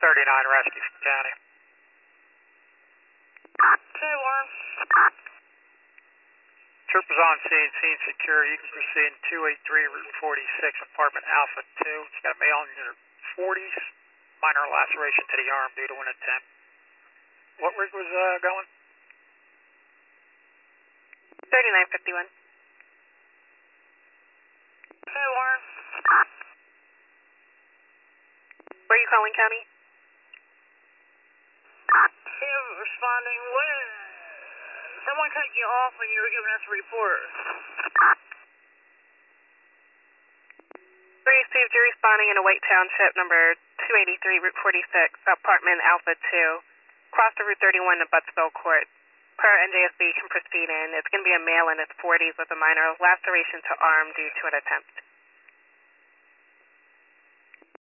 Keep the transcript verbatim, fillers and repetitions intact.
thirty-nine, rescue from county. Okay, Warren. Troopers on scene, scene secure. You can proceed in two eighty-three, Route forty-six, apartment Alpha two. It's got a male in your forties, minor laceration to the arm due to an attempt. What rig was uh, going? thirty-nine fifty-one. Okay, Warren. Where are you calling, County? Him responding, when someone cut you off when you were giving us a report. Received, you're responding in a Wake Township, number two eighty-three, Route forty-six, apartment Alpha two. Cross the Route thirty-one to Buttsville Court. Per N J S B, can proceed in. It's going to be a male in his forties with a minor laceration to arm due to an attempt.